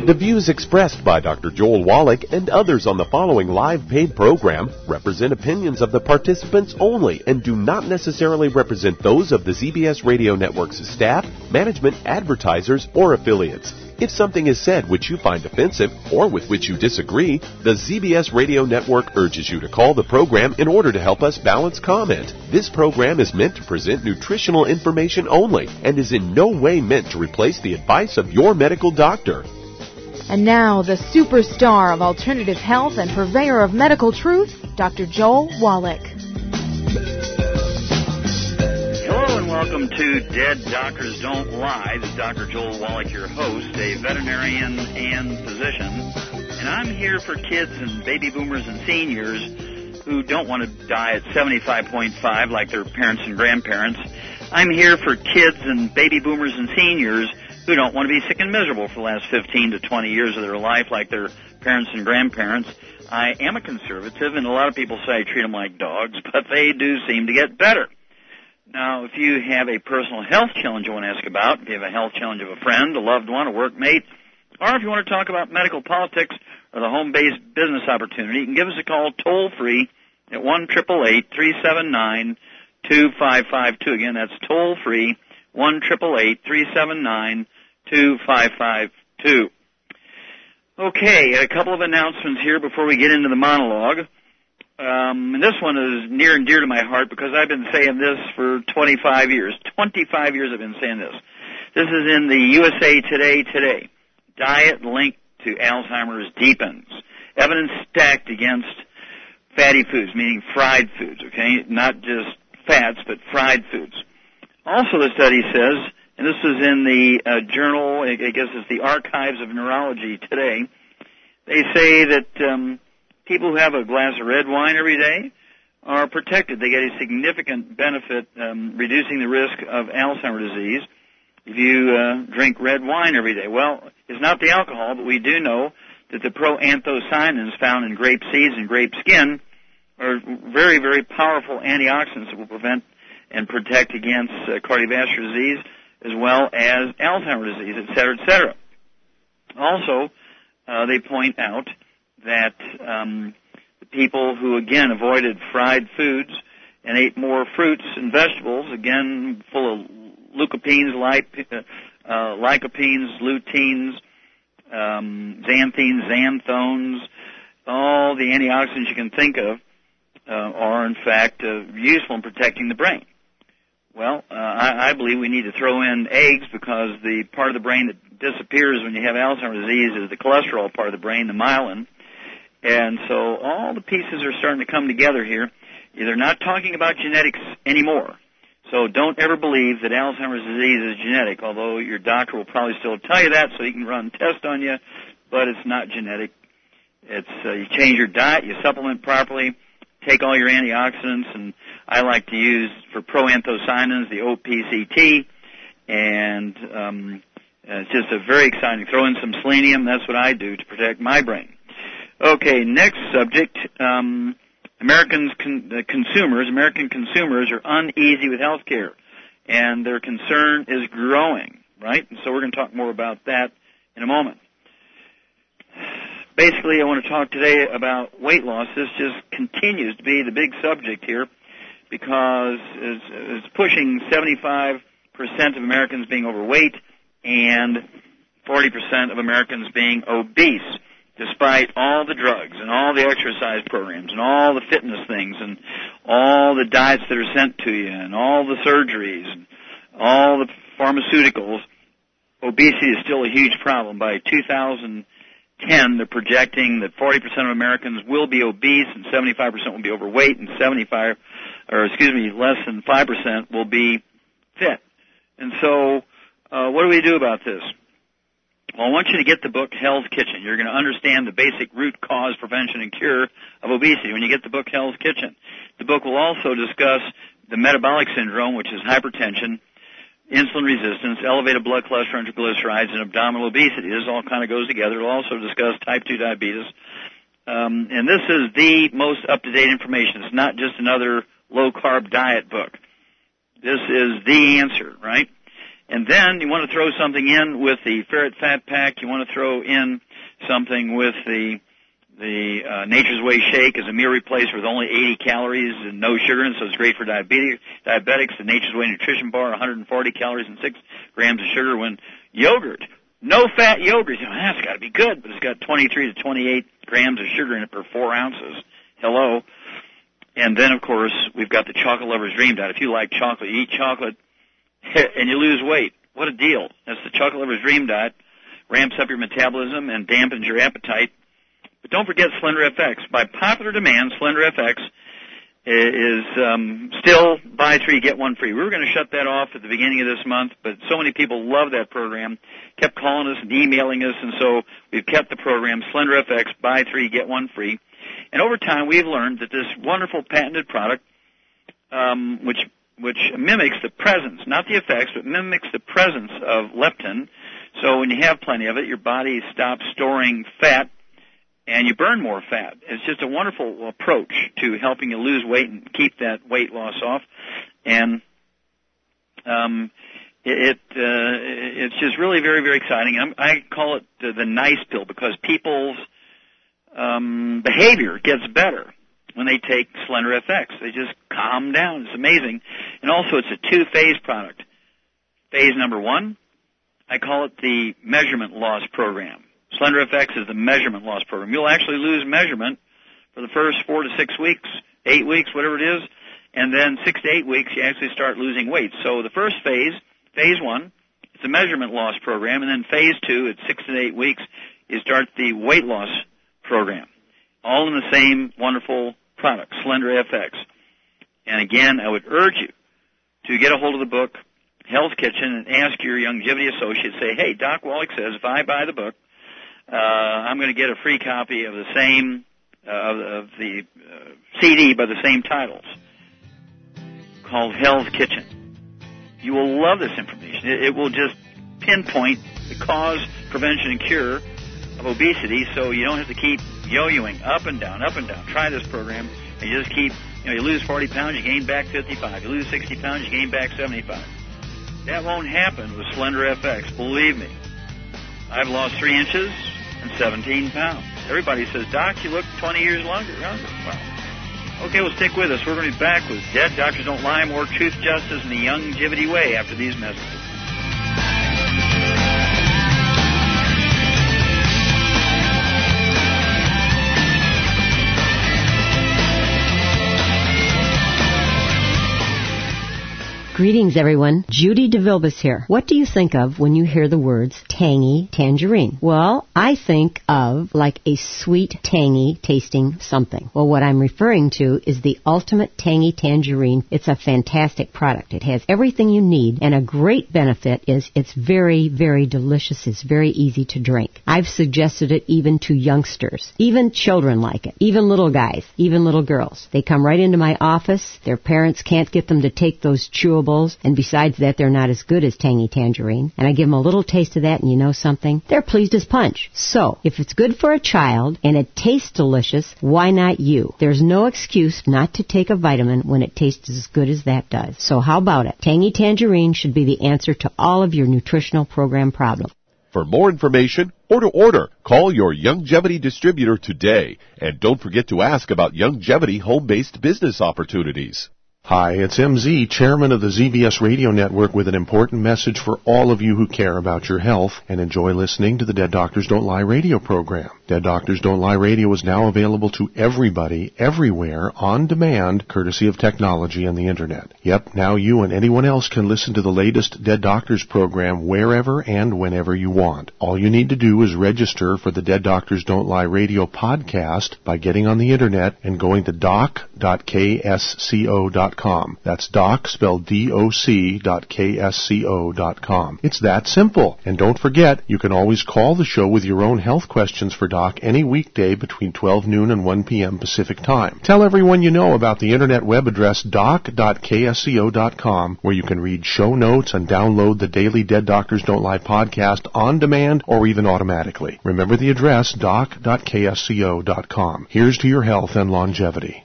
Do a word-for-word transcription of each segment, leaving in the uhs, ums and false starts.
The views expressed by Doctor Joel Wallach and others on the following live paid program represent opinions of the participants only and do not necessarily represent those of the Z B S Radio Network's staff, management, advertisers, or affiliates. If something is said which you find offensive or with which you disagree, the Z B S Radio Network urges you to call the program in order to help us balance comment. This program is meant to present nutritional information only and is in no way meant to replace the advice of your medical doctor. And now, the superstar of alternative health and purveyor of medical truth, Doctor Joel Wallach. Hello and welcome to Dead Doctors Don't Lie. This is Doctor Joel Wallach, your host, a veterinarian and physician. And I'm here for kids and baby boomers and seniors who don't want to die at seventy-five point five like their parents and grandparents. I'm here for kids and baby boomers and seniors who don't want to be sick and miserable for the last fifteen to twenty years of their life like their parents and grandparents. I am a conservative, and a lot of people say I treat them like dogs, but they do seem to get better. Now, if you have a personal health challenge you want to ask about, if you have a health challenge of a friend, a loved one, a workmate, or if you want to talk about medical politics or the home-based business opportunity, you can give us a call toll-free at one eight eight eight, three seven nine, two five five two. Again, that's toll-free, one eight eight eight, three seven nine, two five five two. Okay, a couple of announcements here before we get into the monologue. Um, and this one is near and dear to my heart because I've been saying this for twenty-five years. twenty-five years I've been saying this. This is in the U S A Today today. Diet linked to Alzheimer's deepens. Evidence stacked against fatty foods, meaning fried foods, okay? Not just fats, but fried foods. Also, the study says, and this is in the uh, journal, I guess it's the Archives of Neurology today, they say that um, people who have a glass of red wine every day are protected. They get a significant benefit um, reducing the risk of Alzheimer's disease if you uh, drink red wine every day. Well, it's not the alcohol, but we do know that the proanthocyanins found in grape seeds and grape skin are very, very powerful antioxidants that will prevent and protect against uh, cardiovascular disease as well as Alzheimer's disease, et cetera, et cetera. Also, uh, they point out that um, the people who, again, avoided fried foods and ate more fruits and vegetables, again, full of leucopenes, lip, uh, uh, lycopenes, luteins, um, xanthines, xanthones, all the antioxidants you can think of uh, are, in fact, uh, useful in protecting the brain. Well, uh, I, I believe we need to throw in eggs because the part of the brain that disappears when you have Alzheimer's disease is the cholesterol part of the brain, the myelin. And so all the pieces are starting to come together here. They're not talking about genetics anymore. So don't ever believe that Alzheimer's disease is genetic, although your doctor will probably still tell you that so he can run tests on you, but it's not genetic. It's uh, you change your diet, you supplement properly, take all your antioxidants, and I like to use for proanthocyanins the O P C T, and um, it's just a very exciting. Throw in some selenium. That's what I do to protect my brain. Okay, next subject. Um, Americans, con- uh, consumers, American consumers are uneasy with health care, and their concern is growing, right? And so we're going to talk more about that in a moment. Basically, I want to talk today about weight loss. This just continues to be the big subject here because it's, it's pushing seventy-five percent of Americans being overweight and forty percent of Americans being obese, despite all the drugs and all the exercise programs and all the fitness things and all the diets that are sent to you and all the surgeries and all the pharmaceuticals. Obesity is still a huge problem. By two thousand ten, they're projecting that forty percent of Americans will be obese and seventy-five percent will be overweight and seventy-five, or excuse me, less than five percent will be fit. And so, uh, what do we do about this? Well, I want you to get the book Hell's Kitchen. You're going to understand the basic root cause, prevention, and cure of obesity when you get the book Hell's Kitchen. The book will also discuss the metabolic syndrome, which is hypertension, insulin resistance, elevated blood cholesterol and triglycerides, and abdominal obesity. This all kind of goes together. It'll also discuss type two diabetes. Um, and this is the most up-to-date information. It's not just another low-carb diet book. This is the answer, right? And then you want to throw something in with the Ferret Fat Pack. You want to throw in something with the the uh, Nature's Way shake as a meal replacer with only eighty calories and no sugar, and so it's great for diabetic, diabetics. The Nature's Way Nutrition Bar, one hundred forty calories and six grams of sugar. When yogurt, no fat yogurt, you know, that's got to be good, but it's got twenty-three to twenty-eight grams of sugar in it per four ounces. Hello. And then, of course, we've got the Chocolate Lover's Dream Diet. If you like chocolate, you eat chocolate, and you lose weight. What a deal. That's the Chocolate Lover's Dream Diet. Ramps up your metabolism and dampens your appetite. But don't forget Slender F X. By popular demand, Slender F X is um, still buy three, get one free. We were going to shut that off at the beginning of this month, but so many people love that program, kept calling us and emailing us, and so we've kept the program, Slender F X, buy three, get one free. And over time, we've learned that this wonderful patented product, um, which which mimics the presence, not the effects, but mimics the presence of leptin. So when you have plenty of it, your body stops storing fat, and you burn more fat. It's just a wonderful approach to helping you lose weight and keep that weight loss off. And um, it, it uh, it's just really very, very exciting. I'm, I call it the, the nice pill because people's um, behavior gets better when they take Slender F X. They just calm down. It's amazing. And also it's a two-phase product. Phase number one, I call it the measurement loss program. Slender F X is the measurement loss program. You'll actually lose measurement for the first four to six weeks, eight weeks, whatever it is, and then six to eight weeks you actually start losing weight. So the first phase, phase one, it's a measurement loss program, and then phase two, at six to eight weeks, you start the weight loss program. All in the same wonderful product, Slender F X. And again, I would urge you to get a hold of the book, Health Kitchen, and ask your Youngevity associate, say, hey, Doc Wallach says if I buy the book, uh, I'm going to get a free copy of the same, uh, of, of the uh, C D by the same titles, called Health Kitchen. You will love this information. It, it will just pinpoint the cause, prevention, and cure of obesity, so you don't have to keep yo-yoing up and down, up and down. Try this program, and you just keep, you know, you lose forty pounds, you gain back fifty-five. You lose sixty pounds, you gain back seventy-five. That won't happen with Slender F X, believe me. I've lost three inches and seventeen pounds. Everybody says, Doc, you look twenty years longer, younger. Well, okay, well, stick with us. We're going to be back with Dead Doctors Don't Lie, more truth, justice, and the Youngevity way after these messages. Greetings, everyone. Judy DeVilbus here. What do you think of when you hear the words tangy tangerine? Well, I think of like a sweet, tangy tasting something. Well, what I'm referring to is the Ultimate Tangy Tangerine. It's a fantastic product. It has everything you need, and a great benefit is it's very, very delicious. It's very easy to drink. I've suggested it even to youngsters. Even children like it. Even little guys. Even little girls. They come right into my office. Their parents can't get them to take those chewables. And besides that, they're not as good as Tangy Tangerine. And I give them a little taste of that, and you know something? They're pleased as punch. So, if it's good for a child and it tastes delicious, why not you? There's no excuse not to take a vitamin when it tastes as good as that does. So how about it? Tangy Tangerine should be the answer to all of your nutritional program problems. For more information or to order, call your Youngevity distributor today. And don't forget to ask about Youngevity home-based business opportunities. Hi, it's M Z, chairman of the Z B S Radio Network, with an important message for all of you who care about your health and enjoy listening to the Dead Doctors Don't Lie radio program. Dead Doctors Don't Lie radio is now available to everybody, everywhere, on demand, courtesy of technology and the Internet. Yep, now you and anyone else can listen to the latest Dead Doctors program wherever and whenever you want. All you need to do is register for the Dead Doctors Don't Lie radio podcast by getting on the Internet and going to doc dot k s c o dot com. That's doc, spelled D O C, dot K S C O dot com. It's that simple. And don't forget, you can always call the show with your own health questions for Doc any weekday between twelve noon and one p.m. Pacific Time. Tell everyone you know about the Internet web address doc dot K S C O dot com, where you can read show notes and download the daily Dead Doctors Don't Lie podcast on demand or even automatically. Remember the address, doc dot K S C O dot com. Here's to your health and longevity.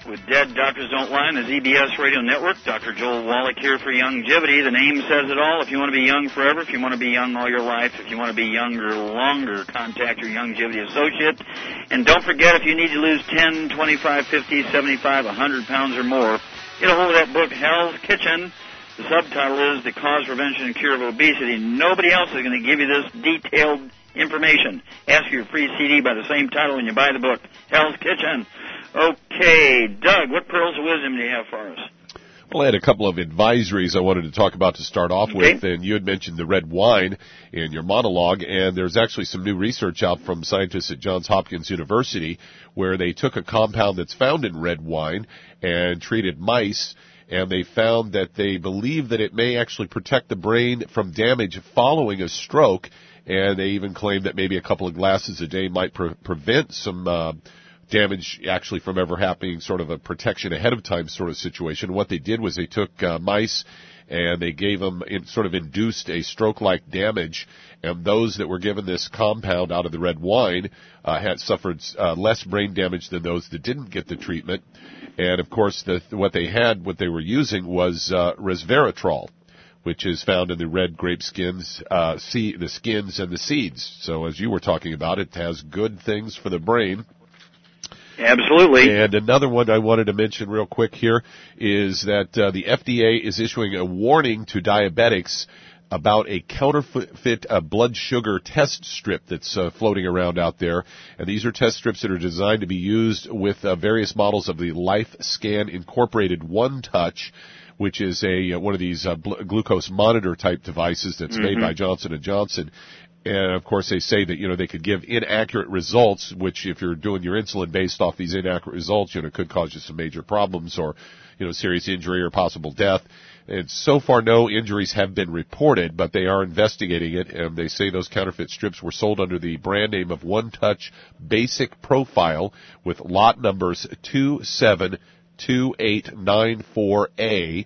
with Dead Doctors Don't Lie on the Z B S Radio Network. Doctor Joel Wallach here for Youngevity. The name says it all. If you want to be young forever, if you want to be young all your life, if you want to be younger longer, contact your Youngevity associate. And don't forget, if you need to lose ten, twenty-five, fifty, seventy-five, one hundred pounds or more, get a hold of that book, Hell's Kitchen. The subtitle is The Cause, Prevention, and Cure of Obesity. Nobody else is going to give you this detailed information. Ask for your free C D by the same title when you buy the book, Hell's Kitchen. Okay, Doug, what pearls of wisdom do you have for us? Well, I had a couple of advisories I wanted to talk about to start off okay. with, and you had mentioned the red wine in your monologue, and there's actually some new research out from scientists at Johns Hopkins University where they took a compound that's found in red wine and treated mice, and they found that they believe that it may actually protect the brain from damage following a stroke, and they even claim that maybe a couple of glasses a day might pre- prevent some uh, damage actually from ever happening, sort of a protection ahead of time sort of situation. What they did was they took uh, mice and they gave them, it sort of induced a stroke-like damage, and those that were given this compound out of the red wine uh, had suffered uh, less brain damage than those that didn't get the treatment. And of course, the, what they had, what they were using was uh, resveratrol, which is found in the red grape skins, uh, see, the skins and the seeds. So as you were talking about, it has good things for the brain. Absolutely. And another one I wanted to mention real quick here is that uh, the F D A is issuing a warning to diabetics about a counterfeit uh, blood sugar test strip that's uh, floating around out there. And these are test strips that are designed to be used with uh, various models of the LifeScan Incorporated One Touch, which is a uh, one of these uh, bl- glucose monitor type devices that's mm-hmm. made by Johnson and Johnson. And, of course, they say that, you know, they could give inaccurate results, which if you're doing your insulin based off these inaccurate results, you know, could cause you some major problems or, you know, serious injury or possible death. And so far, no injuries have been reported, but they are investigating it, and they say those counterfeit strips were sold under the brand name of One Touch Basic Profile with lot numbers two seven two eight nine four A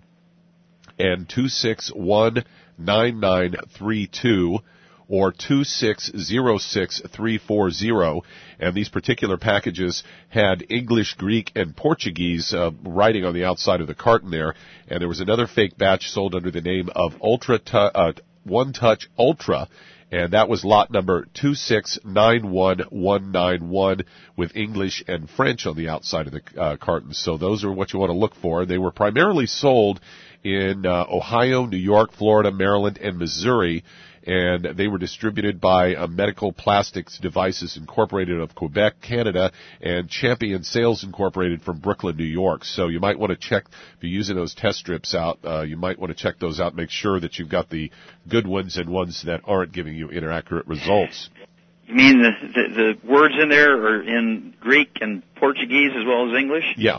and two six one nine nine three two. Or two six zero six three four zero, and these particular packages had English, Greek, and Portuguese uh, writing on the outside of the carton there, and there was another fake batch sold under the name of Ultra tu- uh, One Touch Ultra, and that was lot number two six nine one one nine one with English and French on the outside of the uh, carton. So those are what you want to look for. They were primarily sold in uh, Ohio, New York, Florida, Maryland, and Missouri, and they were distributed by uh, Medical Plastics Devices Incorporated of Quebec, Canada, and Champion Sales Incorporated from Brooklyn, New York. So you might want to check, if you're using those test strips out, uh, you might want to check those out, make sure that you've got the good ones and ones that aren't giving you inaccurate results. You mean the, the, the words in there are in Greek and Portuguese as well as English? Yeah.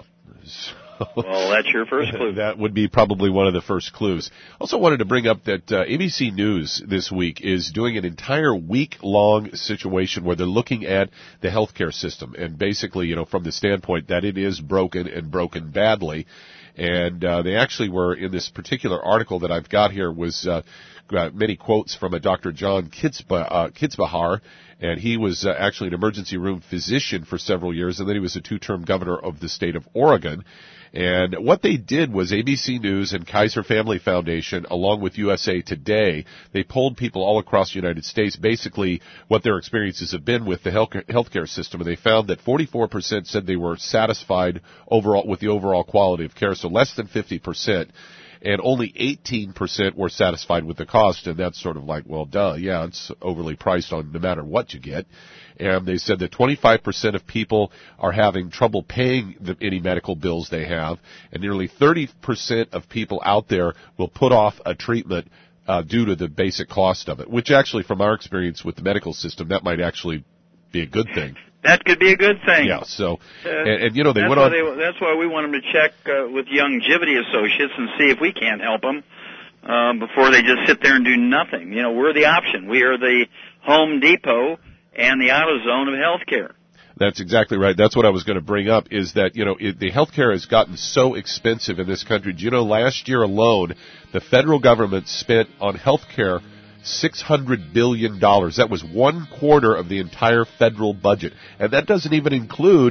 Well, that's your first clue. That would be probably one of the first clues. Also wanted to bring up that uh, A B C News this week is doing an entire week-long situation where they're looking at the healthcare system, and basically, you know, from the standpoint that it is broken and broken badly. And uh, they actually were, in this particular article that I've got here, was uh, got many quotes from a Doctor John Kitzba, uh, Kitzbahar, and he was uh, actually an emergency room physician for several years, and then he was a two-term governor of the state of Oregon. And what they did was A B C News and Kaiser Family Foundation, along with U S A Today, they polled people all across the United States, basically what their experiences have been with the healthcare system, and they found that forty-four percent said they were satisfied overall with the overall quality of care, so less than fifty percent. And only eighteen percent were satisfied with the cost, and that's sort of like, well, duh, yeah, it's overly priced on no matter what you get. And they said that twenty-five percent of people are having trouble paying the, any medical bills they have, and nearly thirty percent of people out there will put off a treatment uh, due to the basic cost of it, which actually, from our experience with the medical system, that might actually be a good thing. That could be a good thing. Yeah, so, uh, and, and you know, they that's went why on... They, that's why we want them to check uh, with Youngevity Associates and see if we can't help them uh, before they just sit there and do nothing. You know, we're the option. We are the Home Depot and the AutoZone of healthcare. That's exactly right. That's what I was going to bring up, is that, you know, it, the healthcare has gotten so expensive in this country. Do you know, last year alone, the federal government spent on healthcare six hundred billion dollars. That was one quarter of the entire federal budget. And that doesn't even include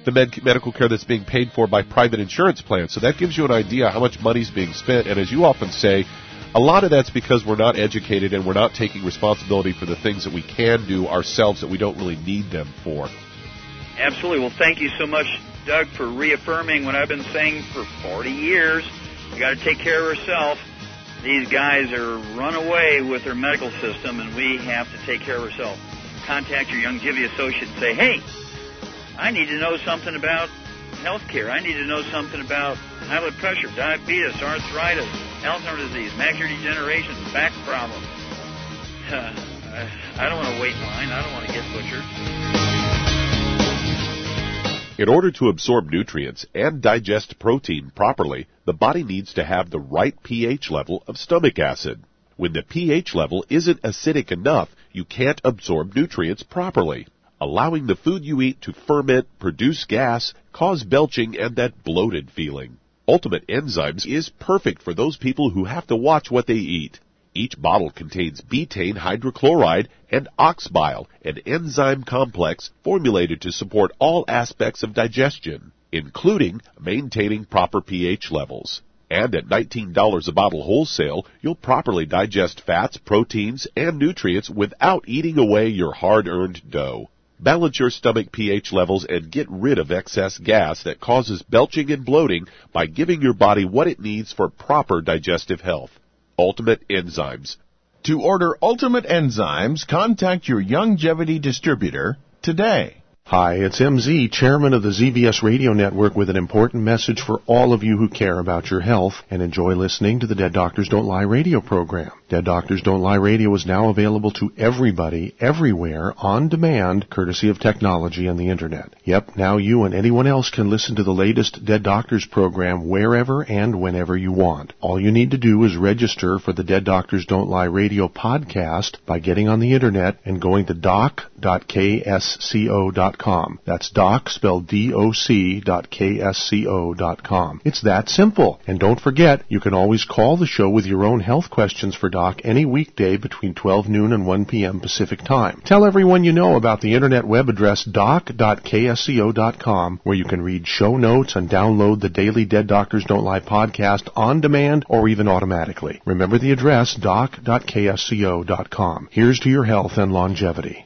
the med- medical care that's being paid for by private insurance plans. So that gives you an idea how much money's being spent. And as you often say, a lot of that's because we're not educated and we're not taking responsibility for the things that we can do ourselves that we don't really need them for. Absolutely. Well, thank you so much, Doug, for reaffirming what I've been saying for forty years. You got to take care of yourself. These guys are run away with their medical system, and we have to take care of ourselves. Contact your Youngevity associate and say, hey, I need to know something about health care. I need to know something about high blood pressure, diabetes, arthritis, Alzheimer's disease, macular degeneration, back problems. Uh, I don't want to wait in line. I don't want to get butchered. In order to absorb nutrients and digest protein properly, the body needs to have the right pH level of stomach acid. When the pH level isn't acidic enough, you can't absorb nutrients properly, allowing the food you eat to ferment, produce gas, cause belching, and that bloated feeling. Ultimate Enzymes is perfect for those people who have to watch what they eat. Each bottle contains betaine hydrochloride and oxbile, an enzyme complex formulated to support all aspects of digestion, including maintaining proper pH levels. And at nineteen dollars a bottle wholesale, you'll properly digest fats, proteins, and nutrients without eating away your hard-earned dough. Balance your stomach pH levels and get rid of excess gas that causes belching and bloating by giving your body what it needs for proper digestive health. Ultimate Enzymes. To order Ultimate Enzymes, contact your Youngevity distributor today. Hi, it's M Z, chairman of the Z B S Radio Network, with an important message for all of you who care about your health and enjoy listening to the Dead Doctors Don't Lie radio program. Dead Doctors Don't Lie radio is now available to everybody, everywhere, on demand, courtesy of technology and the Internet. Yep, now you and anyone else can listen to the latest Dead Doctors program wherever and whenever you want. All you need to do is register for the Dead Doctors Don't Lie radio podcast by getting on the Internet and going to doc dot k s c o dot com. That's doc, spelled D O C, dot K S C O dot com. It's that simple. And don't forget, you can always call the show with your own health questions for Doc any weekday between twelve noon and one p.m. Pacific Time. Tell everyone you know about the Internet web address doc dot k s c o dot com, where you can read show notes and download the daily Dead Doctors Don't Lie podcast on demand or even automatically. Remember the address, doc dot k s c o dot com. Here's to your health and longevity.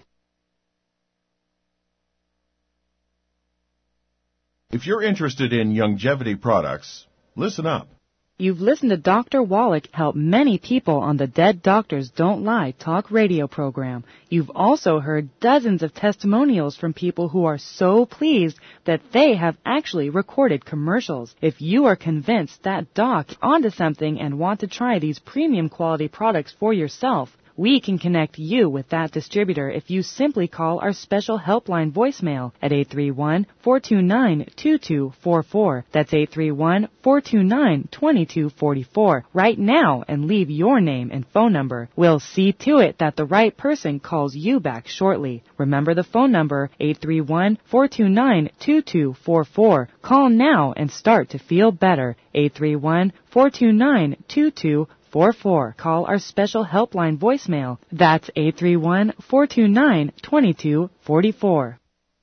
If you're interested in Youngevity products, listen up. You've listened to Doctor Wallach help many people on the Dead Doctors Don't Lie talk radio program. You've also heard dozens of testimonials from people who are so pleased that they have actually recorded commercials. If you are convinced that Doc is onto something and want to try these premium quality products for yourself, we can connect you with that distributor if you simply call our special helpline voicemail at eight three one, four two nine, two two four four. That's eight three one, four two nine, two two four four right now and leave your name and phone number. We'll see to it that the right person calls you back shortly. Remember the phone number, eight three one, four two nine, two two four four. Call now and start to feel better. eight three one, four two nine, two two four four. Call our special helpline voicemail. That's eight three one, four two nine, two two four four.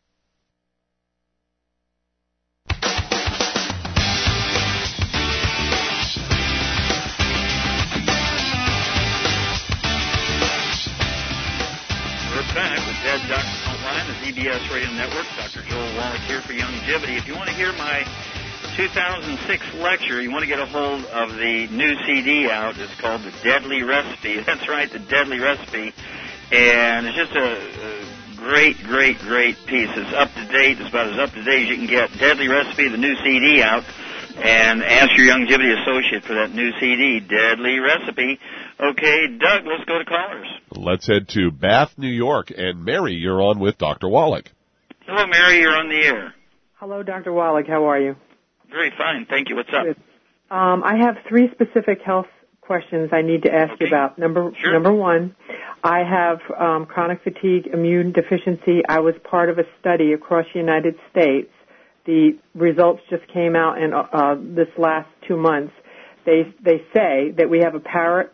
We're back with Dead Doctors Don't Lie, the Z B S Radio Network. Doctor Joel Wallach here for Youngevity. If you want to hear my two thousand six lecture, you want to get a hold of the new C D out. It's called The Deadly Recipe. That's right, The Deadly Recipe. And it's just a, a great, great, great piece. It's up to date. It's about as up to date as you can get. Deadly Recipe, the new C D out. And ask your Youngevity associate for that new C D, Deadly Recipe. Okay, Doug, let's go to callers. Let's head to Bath, New York. And Mary, you're on with Doctor Wallach. Hello, Mary. You're on the air. Hello, Doctor Wallach. How are you? Very fine. Thank you. What's up? Um, I have three specific health questions I need to ask okay. you about. Number sure. number one, I have um, chronic fatigue immune deficiency. I was part of a study across the United States. The results just came out in uh, this last two months. They they say that we have a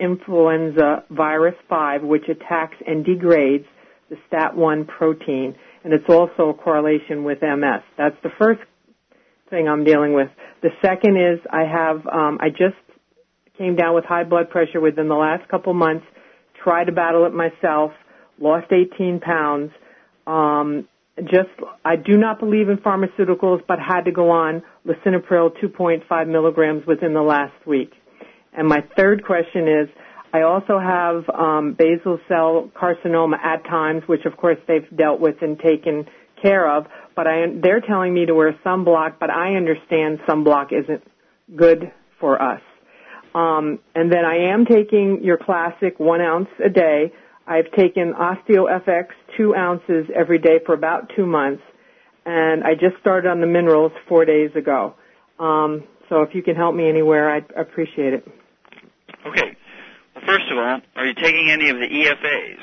parainfluenza virus five, which attacks and degrades the STAT one protein. and it's also a correlation with M S. That's the first thing I'm dealing with. The second is I have, um, I just came down with high blood pressure within the last couple months, tried to battle it myself, lost eighteen pounds. Um, just, I do not believe in pharmaceuticals, but had to go on lisinopril two point five milligrams within the last week. And my third question is, I also have um, basal cell carcinoma at times, which of course they've dealt with and taken care of, but I, they're telling me to wear sunblock, but I understand sunblock isn't good for us. Um, and then I am taking your classic one ounce a day. I've taken OsteoFX two ounces every day for about two months, and I just started on the minerals four days ago. Um, so if you can help me anywhere, I'd appreciate it. Okay. Well, first of all, are you taking any of the E F As?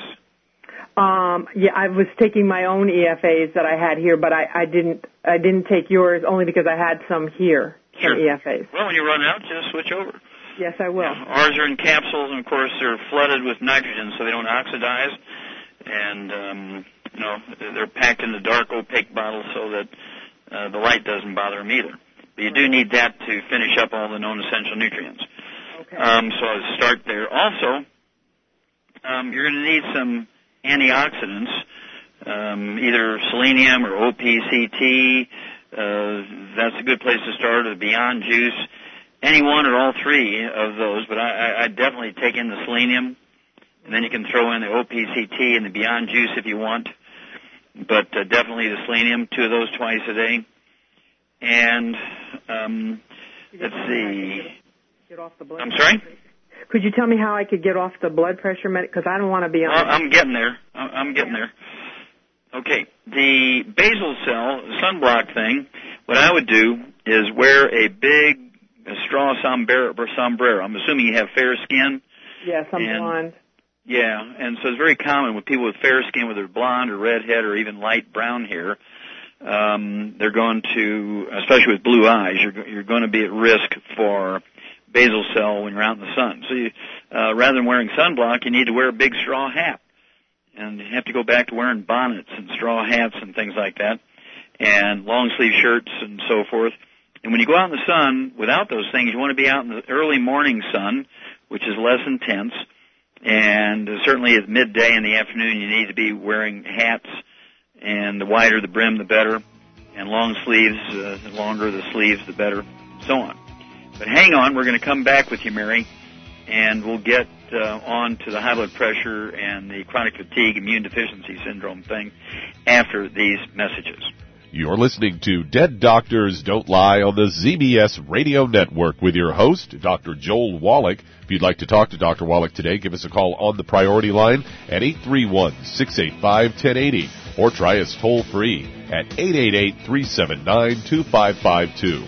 Um, yeah, I was taking my own E F As that I had here, but I, I didn't. I didn't take yours only because I had some here, Sure. some E F As. Well, when you run out, just switch over. Yes, I will. Yeah, ours are in capsules, and of course they're flooded with nitrogen, so they don't oxidize, and um, you know they're packed in the dark opaque bottles so that uh, the light doesn't bother them either. But you do need that to finish up all the known essential nutrients. Okay. Um, so I'll start there. Also, um, you're going to need some antioxidants, um, either selenium or O P C T. Uh, that's a good place to start, or the Beyond Juice. Any one or all three of those, but I, I, I definitely take in the selenium, and then you can throw in the O P C T and the Beyond Juice if you want, but uh, definitely the selenium, two of those twice a day. And um, let's see. Get off the blood I'm sorry? Could you tell me how I could get off the blood pressure med? Because I don't want to be on. Well, I'm getting there. I'm getting there. Okay, the basal cell sunblock thing, what I would do is wear a big a straw sombrero, sombrero. I'm assuming you have fair skin. Yes, I'm and, blonde. Yeah, and so it's very common with people with fair skin, whether blonde or redhead or even light brown hair. Um, they're going to, especially with blue eyes, you're, you're going to be at risk for basal cell when you're out in the sun. So you, uh, rather than wearing sunblock, you need to wear a big straw hat. And you have to go back to wearing bonnets and straw hats and things like that, and long sleeve shirts and so forth. And when you go out in the sun without those things, you want to be out in the early morning sun, which is less intense. And certainly at midday in the afternoon, you need to be wearing hats, and the wider the brim, the better. And long sleeves, uh, the longer the sleeves, the better, so on. But hang on, we're going to come back with you, Mary, and we'll get uh, on to the high blood pressure and the chronic fatigue immune deficiency syndrome thing after these messages. You're listening to Dead Doctors Don't Lie on the Z B S Radio Network with your host, Doctor Joel Wallach. If you'd like to talk to Doctor Wallach today, give us a call on the priority line at eight three one, six eight five, one zero eight zero or try us toll free at eight eight eight, three seven nine, two five five two.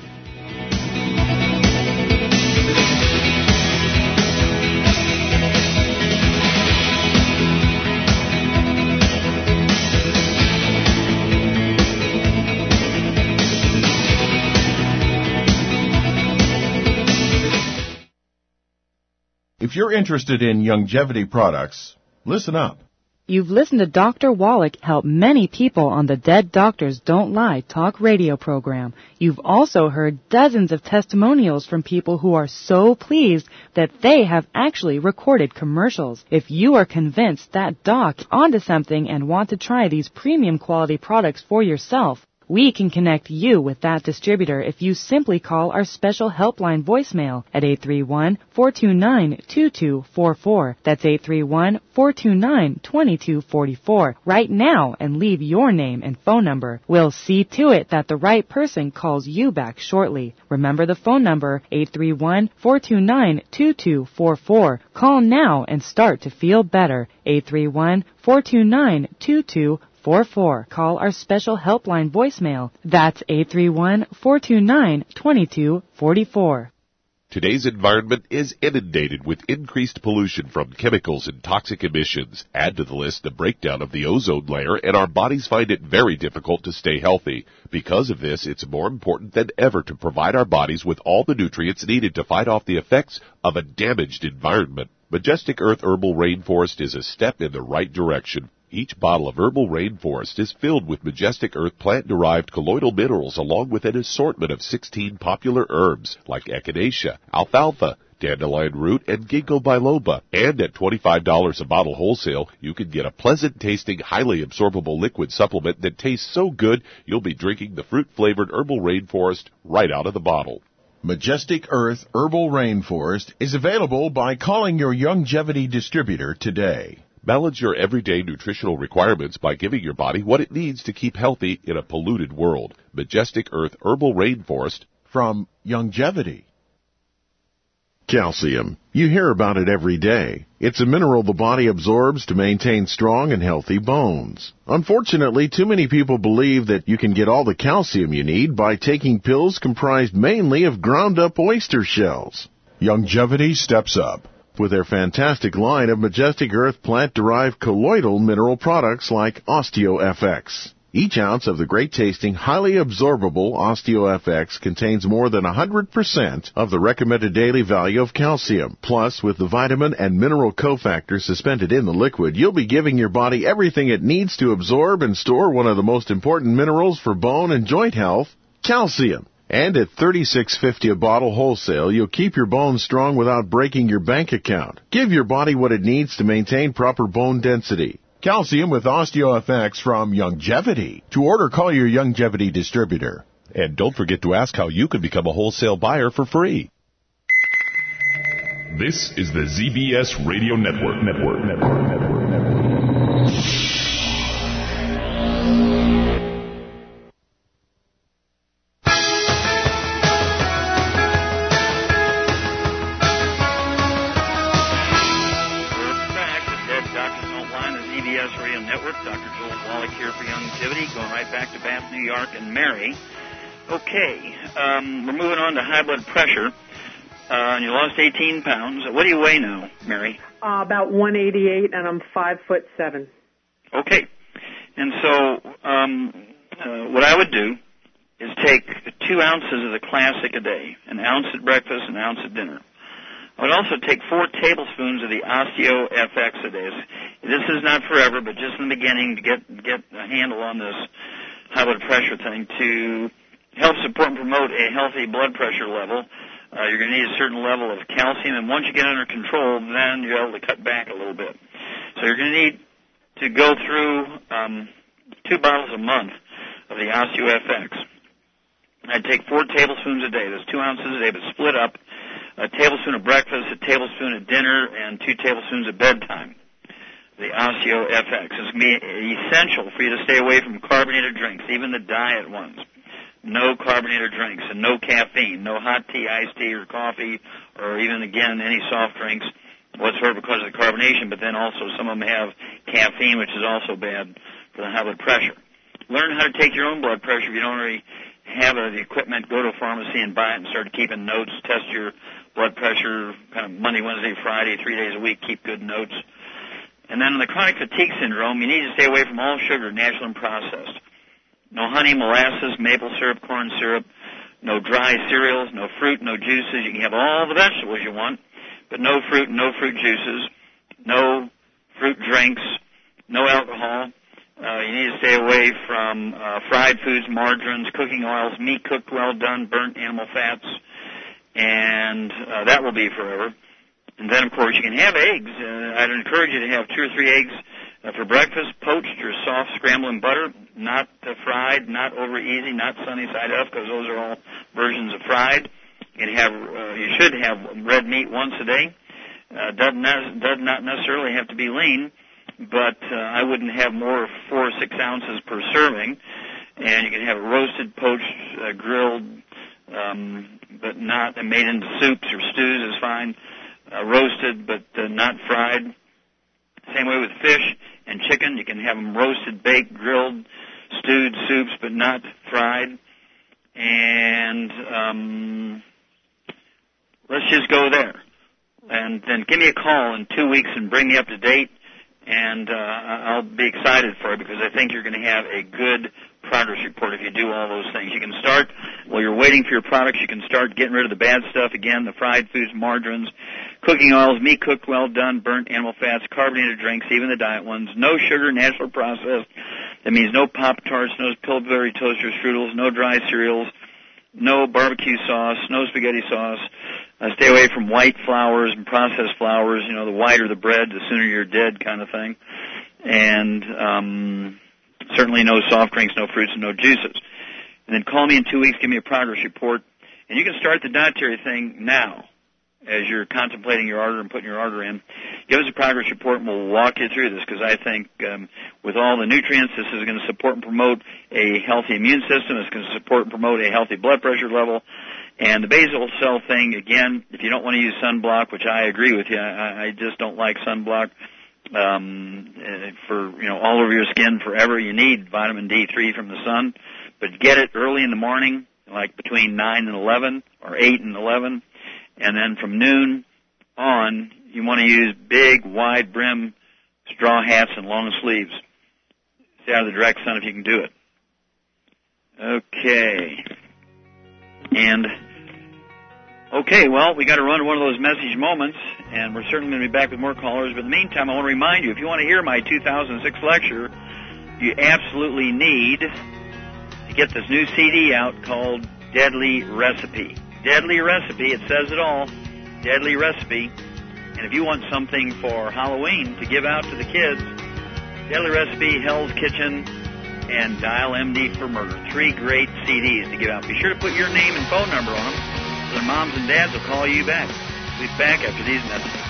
If you're interested in longevity products, listen up. You've listened to Doctor Wallach help many people on the Dead Doctors Don't Lie talk radio program. You've also heard dozens of testimonials from people who are so pleased that they have actually recorded commercials. If you are convinced that Doc is onto something and want to try these premium quality products for yourself, we can connect you with that distributor if you simply call our special helpline voicemail at eight three one, four two nine, two two four four. That's eight three one, four two nine, two two four four right now and leave your name and phone number. We'll see to it that the right person calls you back shortly. Remember the phone number, eight three one, four two nine, two two four four. Call now and start to feel better. eight three one, four two nine, two two four four four. Call our special helpline voicemail. That's eight three one, four two nine, two two four four. Today's environment is inundated with increased pollution from chemicals and toxic emissions. Add to the list the breakdown of the ozone layer, and our bodies find it very difficult to stay healthy. Because of this, it's more important than ever to provide our bodies with all the nutrients needed to fight off the effects of a damaged environment. Majestic Earth Herbal Rainforest is a step in the right direction. Each bottle of Herbal Rainforest is filled with Majestic Earth plant-derived colloidal minerals along with an assortment of sixteen popular herbs like echinacea, alfalfa, dandelion root, and ginkgo biloba. And at twenty-five dollars a bottle wholesale, you can get a pleasant-tasting, highly absorbable liquid supplement that tastes so good you'll be drinking the fruit-flavored Herbal Rainforest right out of the bottle. Majestic Earth Herbal Rainforest is available by calling your Youngevity distributor today. Balance your everyday nutritional requirements by giving your body what it needs to keep healthy in a polluted world. Majestic Earth Herbal Rainforest from Youngevity. Calcium. You hear about it every day. It's a mineral the body absorbs to maintain strong and healthy bones. Unfortunately, too many people believe that you can get all the calcium you need by taking pills comprised mainly of ground-up oyster shells. Youngevity steps up with their fantastic line of Majestic Earth plant-derived colloidal mineral products like OsteoFX. Each ounce of the great-tasting, highly absorbable OsteoFX contains more than one hundred percent of the recommended daily value of calcium. Plus, with the vitamin and mineral cofactors suspended in the liquid, you'll be giving your body everything it needs to absorb and store one of the most important minerals for bone and joint health, calcium. And at thirty-six fifty a bottle wholesale, you'll keep your bones strong without breaking your bank account. Give your body what it needs to maintain proper bone density. Calcium with OsteoFX from Youngevity. To order, call your Youngevity distributor. And don't forget to ask how you can become a wholesale buyer for free. This is the Z B S Radio Network. Network. Network. Network. Network. Going right back to Bath, New York, and Mary. Okay, um, we're moving on to high blood pressure. Uh, and you lost eighteen pounds. What do you weigh now, Mary? Uh, about one eighty-eight, and I'm five foot seven. Okay, and so um, uh, what I would do is take two ounces of the classic a day, an ounce at breakfast, an ounce at dinner. I would also take four tablespoons of the OsteoFX a day. This is not forever, but just in the beginning to get get a handle on this high blood pressure thing. To help support and promote a healthy blood pressure level, uh, you're going to need a certain level of calcium, and once you get under control, then you're able to cut back a little bit. So you're going to need to go through um, two bottles a month of the OsteoFX. I'd take four tablespoons a day. That's two ounces a day, but split up. A tablespoon at breakfast, a tablespoon at dinner, and two tablespoons at bedtime. The OsteoFX is going to be essential for you to stay away from carbonated drinks, even the diet ones. No carbonated drinks and no caffeine, no hot tea, iced tea, or coffee, or even, again, any soft drinks whatsoever because of the carbonation, but then also some of them have caffeine, which is also bad for the high blood pressure. Learn how to take your own blood pressure if you don't already have uh, the equipment. Go to a pharmacy and buy it and start keeping notes. Test your blood pressure kind of Monday, Wednesday, Friday, three days a week. Keep good notes. And then in the chronic fatigue syndrome, you need to stay away from all sugar, natural and processed. No honey, molasses, maple syrup, corn syrup, no dry cereals, no fruit, no juices. You can have all the vegetables you want, but no fruit, no fruit juices, no fruit drinks, no alcohol. Uh, you need to stay away from uh, fried foods, margarines, cooking oils, meat cooked well done, burnt animal fats, and uh, that will be forever. And then, of course, you can have eggs. Uh, I'd encourage you to have two or three eggs uh, for breakfast, poached or soft scrambled in butter, not uh, fried, not over easy, not sunny side up, because those are all versions of fried. You can have, uh, you should have red meat once a day. Uh, doesn't ne- does not necessarily have to be lean, but uh, I wouldn't have more of four or six ounces per serving. And you can have roasted, poached, uh, grilled, um, but not uh, made into soups or stews is fine. Uh, roasted, but uh, not fried. Same way with fish and chicken. You can have them roasted, baked, grilled, stewed, soups, but not fried. And um, let's just go there. And then give me a call in two weeks and bring me up to date. And uh, I'll be excited for it because I think you're going to have a good progress report if you do all those things. You can start, while you're waiting for your products, you can start getting rid of the bad stuff again, the fried foods, margarines, cooking oils, meat cooked well done, burnt animal fats, carbonated drinks, even the diet ones, no sugar, natural processed. That means no Pop-Tarts, no Pillsbury Toasters, Strudels, no dry cereals, no barbecue sauce, no spaghetti sauce. Uh, stay away from white flours and processed flours. You know, the whiter the bread, the sooner you're dead kind of thing. And um, certainly no soft drinks, no fruits, and no juices. And then call me in two weeks, give me a progress report. And you can start the dietary thing now as you're contemplating your order and putting your order in. Give us a progress report, and we'll walk you through this, because I think um, with all the nutrients, this is going to support and promote a healthy immune system. It's going to support and promote a healthy blood pressure level. And the basal cell thing, again, if you don't want to use sunblock, which I agree with you, I, I just don't like sunblock um, for, you know, all over your skin forever. You need vitamin D three from the sun, but get it early in the morning, like between nine and eleven or eight and eleven. And then from noon on, you want to use big, wide brim straw hats and long sleeves. Stay out of the direct sun if you can do it. Okay. And, okay, well, we got to run to one of those message moments, and we're certainly going to be back with more callers. But in the meantime, I want to remind you, if you want to hear my two thousand six lecture, you absolutely need to get this new C D out called Deadly Recipe. Deadly Recipe, it says it all. Deadly Recipe. And if you want something for Halloween to give out to the kids, Deadly Recipe, Hell's Kitchen, and Dial M D for Murder. Three great C Ds to give out. Be sure to put your name and phone number on them, so their moms and dads will call you back. We'll be back after these messages.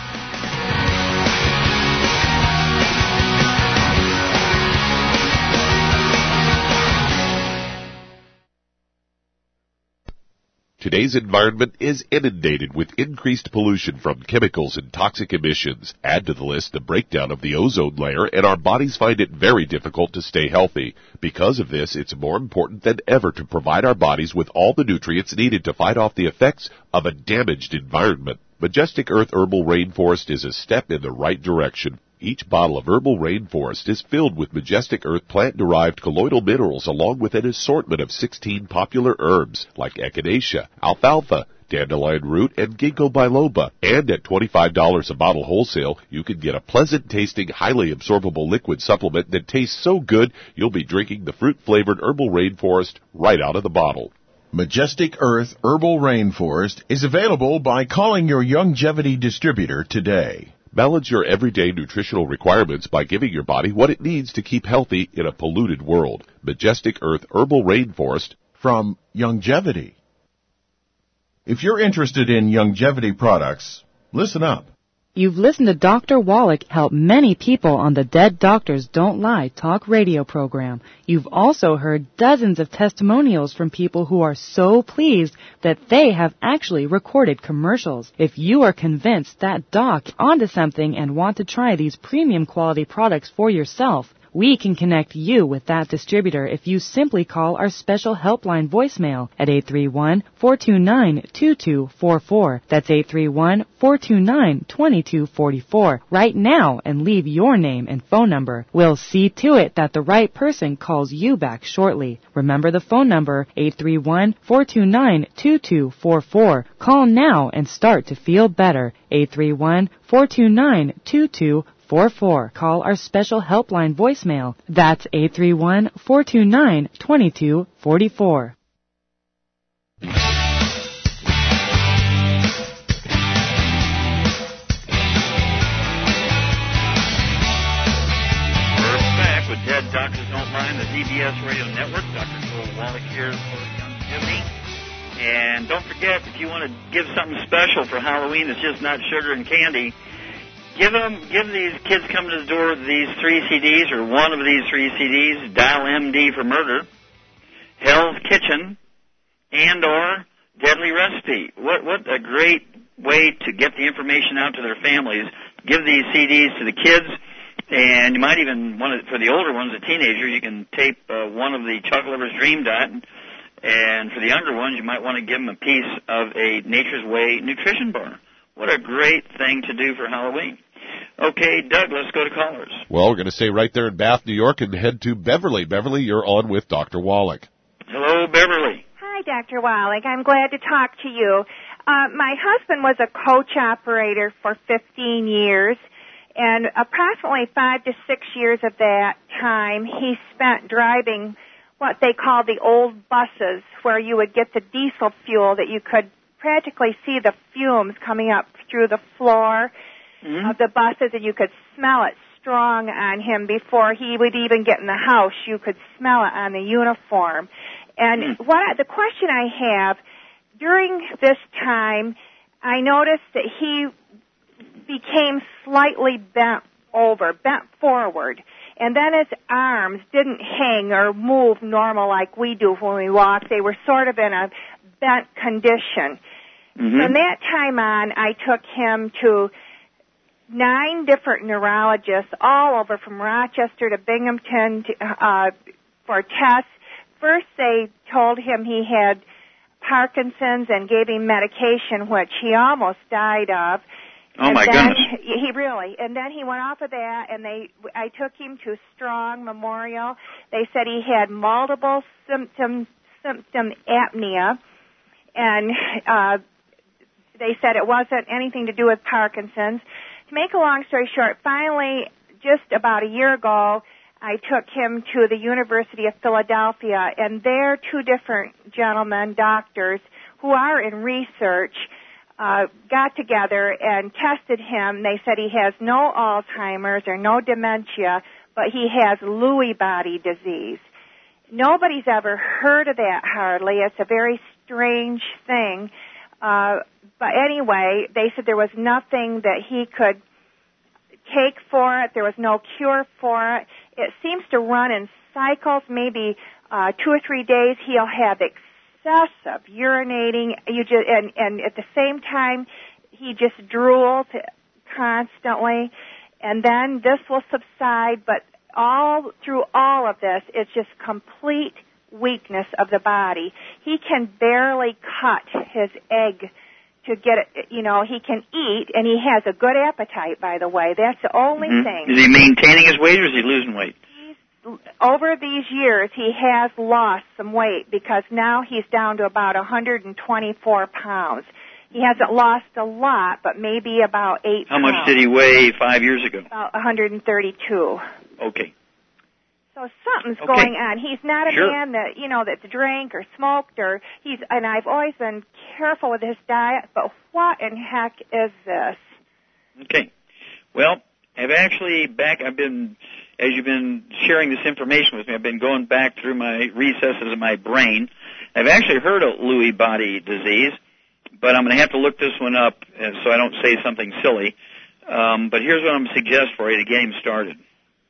Today's environment is inundated with increased pollution from chemicals and toxic emissions. Add to the list the breakdown of the ozone layer, and our bodies find it very difficult to stay healthy. Because of this, it's more important than ever to provide our bodies with all the nutrients needed to fight off the effects of a damaged environment. Majestic Earth Herbal Rainforest is a step in the right direction. Each bottle of Herbal Rainforest is filled with Majestic Earth plant-derived colloidal minerals, along with an assortment of sixteen popular herbs like echinacea, alfalfa, dandelion root, and ginkgo biloba. And at twenty-five dollars a bottle wholesale, you can get a pleasant-tasting, highly absorbable liquid supplement that tastes so good you'll be drinking the fruit-flavored Herbal Rainforest right out of the bottle. Majestic Earth Herbal Rainforest is available by calling your Youngevity distributor today. Balance your everyday nutritional requirements by giving your body what it needs to keep healthy in a polluted world. Majestic Earth Herbal Rainforest from Youngevity. If you're interested in Youngevity products, listen up. You've listened to Doctor Wallach help many people on the Dead Doctors Don't Lie talk radio program. You've also heard dozens of testimonials from people who are so pleased that they have actually recorded commercials. If you are convinced that Doc onto something and want to try these premium quality products for yourself, we can connect you with that distributor if you simply call our special helpline voicemail at eight three one, four two nine, two two four four. That's eight three one, four two nine, two two four four right now and leave your name and phone number. We'll see to it that the right person calls you back shortly. Remember the phone number, eight three one, four two nine, two two four four. Call now and start to feel better. eight three one, four two nine, two two four four. Call our special helpline voicemail. That's eight three one, four two nine, two two four four. We're back with Dead Doctors Don't Lie on the Z B S Radio Network. Doctor Joel Wallach here for Youngevity. And don't forget, if you want to give something special for Halloween that's just not sugar and candy, Give them, give these kids coming to the door these three C Ds, or one of these three C Ds, Dial M D for Murder, Hell's Kitchen, and or Deadly Recipe. What what a great way to get the information out to their families. Give these C Ds to the kids, and you might even want to, for the older ones, the teenagers, you can tape uh, one of the Chocolate Lover's Dream Diet, and for the younger ones, you might want to give them a piece of a Nature's Way nutrition bar. What a great thing to do for Halloween. Okay, Doug, let's go to callers. Well, we're going to stay right there in Bath, New York, and head to Beverly. Beverly, you're on with Doctor Wallach. Hello, Beverly. Hi, Doctor Wallach. I'm glad to talk to you. uh, my husband was a coach operator for fifteen years, and approximately five to six years of that time he spent driving what they call the old buses, where you would get the diesel fuel that you could practically see the fumes coming up through the floor mm-hmm. of the buses, and you could smell it strong on him before he would even get in the house. You could smell it on the uniform. And mm-hmm. what I, the question I have, during this time, I noticed that he became slightly bent over, bent forward, and then his arms didn't hang or move normal like we do when we walk. They were sort of in a bent condition. Mm-hmm. From that time on, I took him to nine different neurologists all over, from Rochester to Binghamton, to, uh, for tests. First, they told him he had Parkinson's and gave him medication, which he almost died of. Oh, and my then, goodness. He really, and then he went off of that, and they, I took him to Strong Memorial. They said he had multiple symptom, symptom apnea, and, uh, they said it wasn't anything to do with Parkinson's. To make a long story short, finally, just about a year ago, I took him to the University of Philadelphia, and there two different gentlemen, doctors, who are in research, uh, got together and tested him. They said he has no Alzheimer's or no dementia, but he has Lewy body disease. Nobody's ever heard of that hardly. It's a very strange thing. Uh, but anyway, they said there was nothing that he could take for it. There was no cure for it. It seems to run in cycles. Maybe uh, two or three days he'll have excessive urinating. You just and and at the same time he just drools constantly, and then this will subside. But all through all of this, it's just complete weakness of the body. He can barely cut his egg to get it, you know, he can eat, and he has a good appetite, by the way. That's the only mm-hmm. thing. Is he maintaining his weight, or is he losing weight? He's, over these years, he has lost some weight, because now he's down to about one hundred twenty-four pounds. He hasn't lost a lot, but maybe about eight How pounds. much did he weigh five years ago? About one hundred thirty-two. Okay. So something's okay. going on. He's not a sure. man that, you know, that's drank or smoked, or he's, and I've always been careful with his diet, but what in heck is this? Okay. Well, I've actually back, I've been, as you've been sharing this information with me, I've been going back through my recesses of my brain. I've actually heard of Lewy body disease, but I'm going to have to look this one up so I don't say something silly. Um, but here's what I'm going to suggest for you to get him started.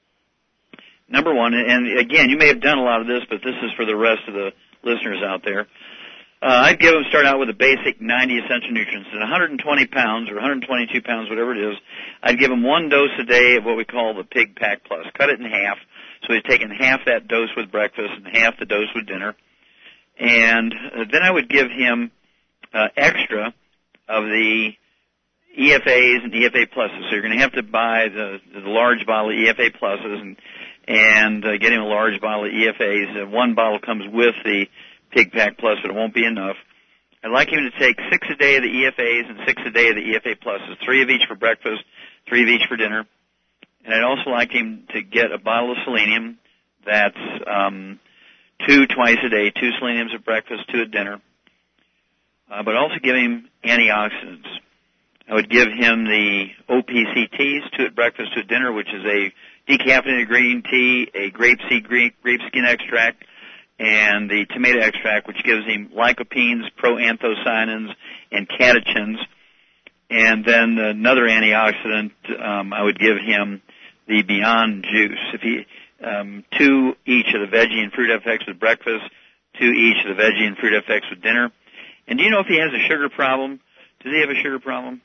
Number one, and again, you may have done a lot of this, but this is for the rest of the listeners out there. Uh, I'd give them, start out with the basic ninety essential nutrients. At one hundred twenty pounds or one hundred twenty-two pounds, whatever it is, I'd give them one dose a day of what we call the Pig Pack Plus. Cut it in half. So he's taking half that dose with breakfast and half the dose with dinner. And uh, then I would give him uh, extra of the E F As and E F A Pluses. So you're going to have to buy the, the large bottle of E F A Pluses and and uh, get him a large bottle of E F As. Uh, one bottle comes with the Pig Pack Plus, but it won't be enough. I'd like him to take six a day of the E F As and six a day of the E F A Pluses, three of each for breakfast, three of each for dinner. And I'd also like him to get a bottle of selenium. That's um, two twice a day, two seleniums at breakfast, two at dinner. Uh, but also give him antioxidants. I would give him the O P C Ts, two at breakfast, two at dinner, which is a decaffeinated green tea, a grapeseed grape, grape skin extract, and the tomato extract, which gives him lycopenes, proanthocyanins, and catechins. And then another antioxidant, um, I would give him the Beyond Juice. If he, um, two each of the veggie and fruit F X with breakfast, two each of the veggie and fruit F X with dinner. And do you know if he has a sugar problem? Does he have a sugar problem?